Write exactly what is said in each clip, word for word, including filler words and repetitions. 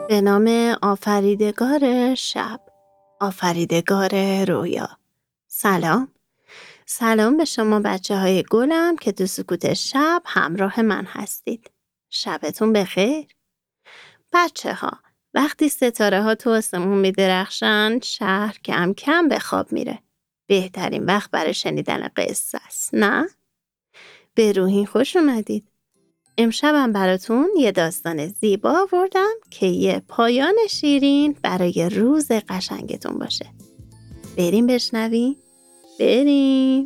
به نام آفریدگار شب، آفریدگار رویا. سلام. سلام به شما بچه های گلم که تو سکوت شب همراه من هستید. شبتون بخیر. بچه ها، وقتی ستاره ها تو آسمون می درخشن، شهر کم کم به خواب میره. بهترین وقت برای شنیدن قصه است، نه؟ به روحین خوش اومدید. امشبم براتون یه داستان زیبا آوردم که یه پایان شیرین برای روز قشنگتون باشه. بریم بشنویم؟ بریم!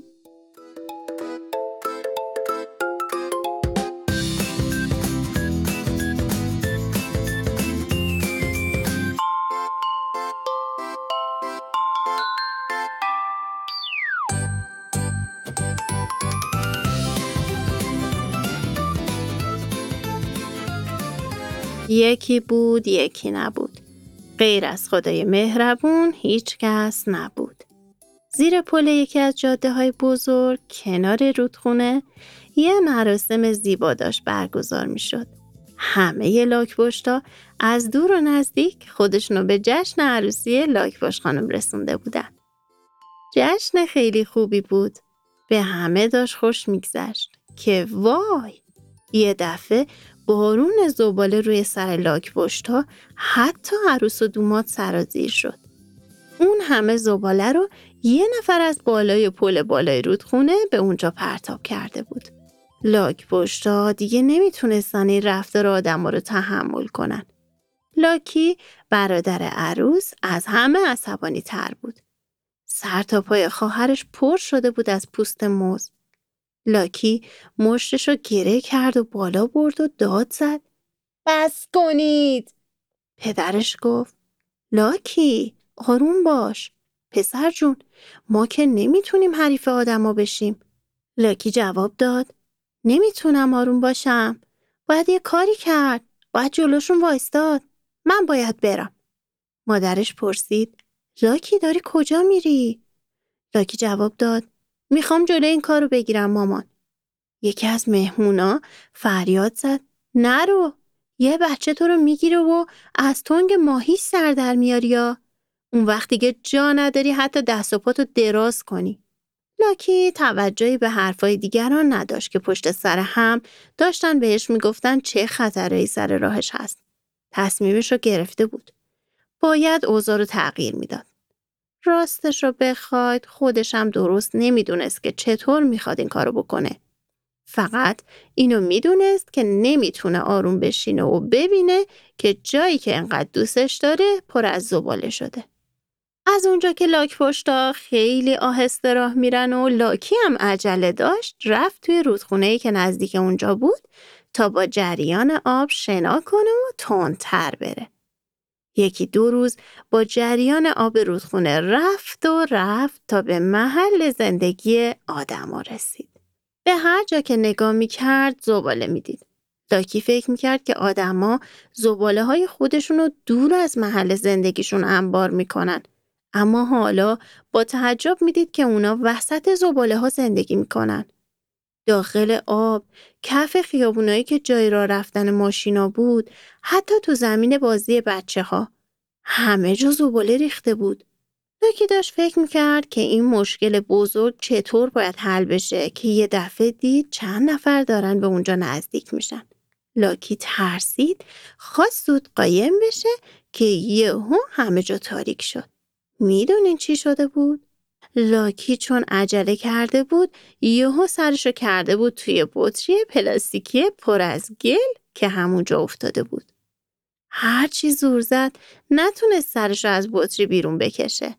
یکی بود یکی نبود. غیر از خدای مهربون هیچ کس نبود. زیر پل یکی از جاده های بزرگ کنار رودخونه یه مراسم زیبا داشت برگزار می شد. همه لاک‌پشتا از دور و نزدیک خودشونو به جشن عروسی لاک‌پشت خانم رسونده بودن. جشن خیلی خوبی بود. به همه داشت خوش میگذشت که وای! یه دفعه بارون زباله روی سر لاک‌پشتا حتی عروس و دوماد سرازیر شد. اون همه زباله رو یه نفر از بالای پل بالای رودخونه به اونجا پرتاب کرده بود. لاک‌پشتا دیگه نمیتونستن این رفتار آدما رو تحمل کنن. لاکی برادر عروس از همه عصبانی تر بود. سر تا پای خواهرش پر شده بود از پوست موز. لاکی مشتشو گره کرد و بالا برد و داد زد. بس کنید! پدرش گفت لاکی آروم باش. پسر جون ما که نمیتونیم حریف آدما بشیم. لاکی جواب داد نمیتونم آروم باشم. باید یه کاری کرد. باید جلوشون وایستاد. من باید برم. مادرش پرسید لاکی داری کجا میری؟ لاکی جواب داد میخوام جلوی این کارو بگیرم مامان. یکی از مهمونا فریاد زد نرو. یه بچه تو رو میگیره و از تنگ ماهی سر در میاری یا اون وقت دیگه جا نداری حتی دست و پاتو دراز کنی. لاکی توجهی به حرفای دیگران نداشت که پشت سر هم داشتن بهش میگفتن چه خطرایی سر راهش هست. تصمیمش رو گرفته بود. باید اوضاع رو تغییر میداد. راستش رو بخواید خودش هم درست نمیدونست که چطور میخواد این کارو بکنه. فقط اینو میدونست که نمیتونه آروم بشینه و ببینه که جایی که انقدر دوستش داره پر از زباله شده. از اونجا که لاک‌پشتا خیلی آهسته راه میرن و لاکی هم عجله داشت، رفت توی رودخونه‌ای که نزدیک اونجا بود تا با جریان آب شنا کنه و تندتر بره. یکی دو روز با جریان آب رودخونه رفت و رفت تا به محل زندگی آدما رسید. به هر جا که نگاه می‌کرد زباله می‌دید. لاکی فکر می‌کرد که آدما زباله‌های خودشون رو دور از محل زندگیشون انبار می‌کنن. اما حالا با تعجب می‌دید که اونا وسط زباله‌ها زندگی می‌کنن. داخل آب، کف خیابونایی که جای راه رفتن ماشینا بود، حتی تو زمین بازی بچه‌ها، همه جا زباله ریخته بود. لاکی داشت فکر میکرد که این مشکل بزرگ چطور باید حل بشه که یه دفعه دید چند نفر دارن به اونجا نزدیک میشن. لاکی ترسید، خواست زود قایم بشه که یهو همه جا تاریک شد. میدونین چی شده بود؟ لاکی چون عجله کرده بود یهو سرشو کرده بود توی بطری پلاستیکی پر از گل که همونجا افتاده بود. هرچی زور زد نتونست سرشو از بطری بیرون بکشه.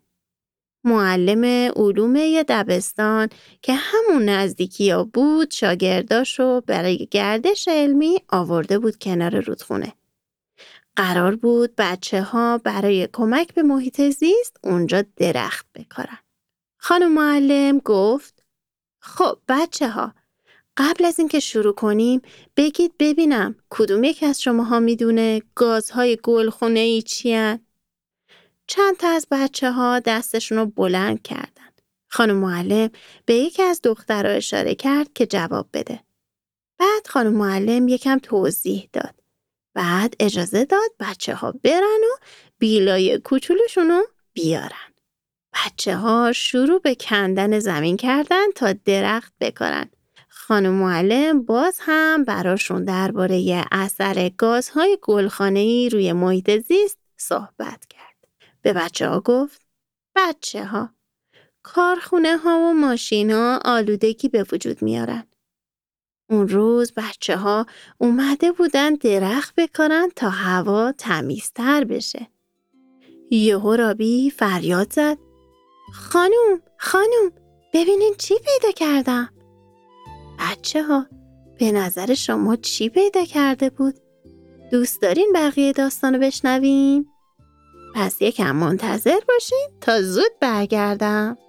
معلم علوم یه دبستان که همون نزدیکیا بود شاگرداشو برای گردش علمی آورده بود کنار رودخونه. قرار بود بچه ها برای کمک به محیط زیست اونجا درخت بکارن. خانم معلم گفت خب بچه ها قبل از اینکه شروع کنیم بگید ببینم کدوم یک از شماها میدونه گازهای گلخونه‌ای چیان؟ چند تا از بچه ها دستشون رو بلند کردن. خانم معلم به یکی از دخترها اشاره کرد که جواب بده. بعد خانم معلم یکم توضیح داد. بعد اجازه داد بچه ها برن و بیلای کوچولوشونو بیارن. بچه ها شروع به کندن زمین کردن تا درخت بکارن. خانم معلم باز هم براشون درباره اثر گازهای گلخانه‌ای روی محیط زیست صحبت کرد. به بچه ها گفت بچه ها، کارخونه ها و ماشین ها آلودگی به وجود میارن. اون روز بچه ها اومده بودن درخت بکارن تا هوا تمیزتر بشه. یهو رابی فریاد زد خانوم، خانوم، ببینین چی پیدا کردم. بچه ها، به نظر شما چی پیدا کرده بود؟ دوست دارین بقیه داستانو بشنوین؟ پس یکم منتظر باشین تا زود برگردم.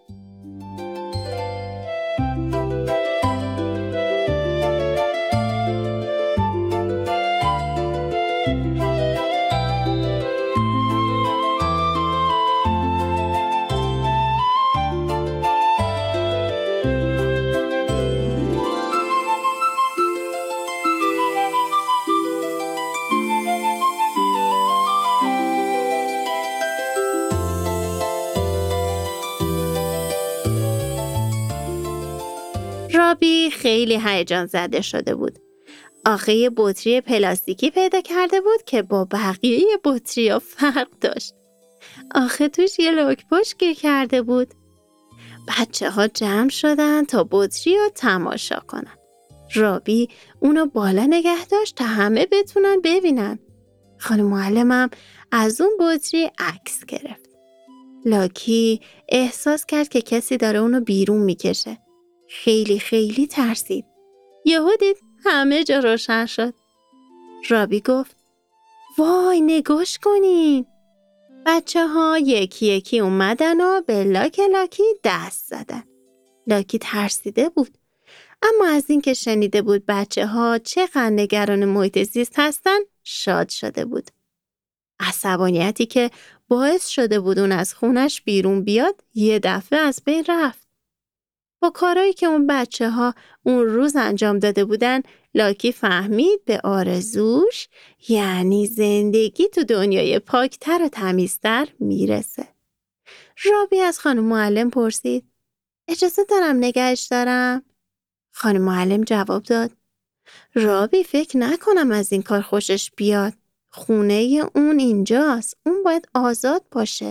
رابی خیلی هیجان زده شده بود. آخه یه بطری پلاستیکی پیدا کرده بود که با بقیه بطری‌ها فرق داشت. آخه توش یه لاک‌پشت گیر کرده بود. بچه ها جمع شدن تا بطری رو تماشا کنن. رابی اونو بالا نگه داشت تا همه بتونن ببینن. خانم معلمم از اون بطری عکس گرفت. لاکی احساس کرد که کسی داره اونو بیرون میکشه. خیلی خیلی ترسید. یهو دید همه جا روشن شد. رابی گفت وای نگاش کنین. بچه ها یکی یکی اومدن و به لاک لاکی دست زدن. لاکی ترسیده بود. اما از این که شنیده بود بچه ها چقدر نگران محیط زیست هستن شاد شده بود. عصبانیتی که باعث شده بود اون از خونش بیرون بیاد یه دفعه از بین رفت. با کارهایی که اون بچه ها اون روز انجام داده بودن لاکی فهمید به آرزوش یعنی زندگی تو دنیای پاکتر و تمیزتر میرسه. رابی از خانم معلم پرسید اجازه دارم نگهش دارم؟ خانم معلم جواب داد رابی فکر نکنم از این کار خوشش بیاد. خونه اون اینجاست. اون باید آزاد باشه.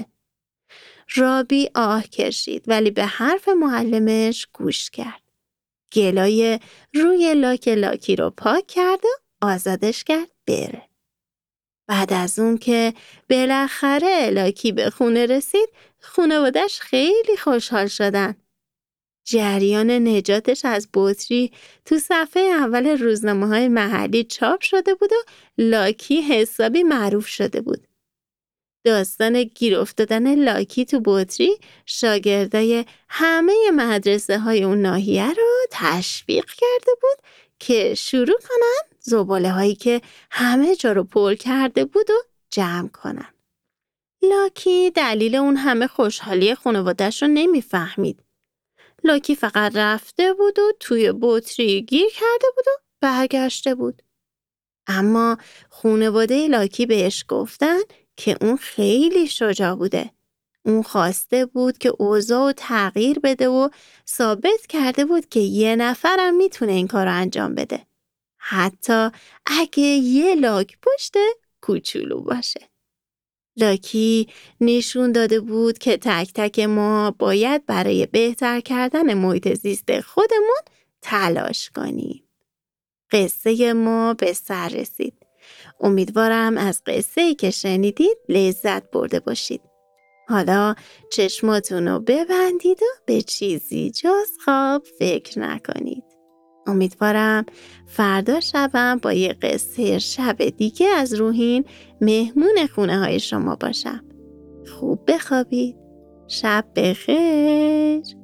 رابی آه کشید ولی به حرف معلمش گوش کرد. گلای روی لاک لاکی رو پاک کرد و آزادش کرد بره. بعد از اون که بالاخره لاکی به خونه رسید خانواده‌اش خیلی خوشحال شدن. جریان نجاتش از بطری تو صفحه اول روزنامه‌های محلی چاپ شده بود و لاکی حسابی معروف شده بود. داستان گیر افتادن لاکی تو بطری شاگردای همه مدرسه های اون ناحیه رو تشویق کرده بود که شروع کنن زباله هایی که همه جا رو پر کرده بود و جمع کنن. لاکی دلیل اون همه خوشحالی خانواده‌اش رو نمیفهمید. لاکی فقط رفته بود و توی بطری گیر کرده بود و برگشته بود. اما خانواده لاکی بهش گفتن که اون خیلی شجاع بوده. اون خواسته بود که اوضاع تغییر بده و ثابت کرده بود که یه نفرم میتونه این کار رو انجام بده. حتی اگه یه لاک پشت کوچولو باشه. لاکی نشون داده بود که تک تک ما باید برای بهتر کردن محیط زیست خودمون تلاش کنیم. قصه ما به سر رسید. امیدوارم از قصه‌ای که شنیدید لذت برده باشید. حالا چشماتون رو ببندید و به چیزی جز خواب فکر نکنید. امیدوارم فردا شبم با یه قصه شب دیگه از روحین مهمون خونه های شما باشم. خوب بخوابید. شب بخیر.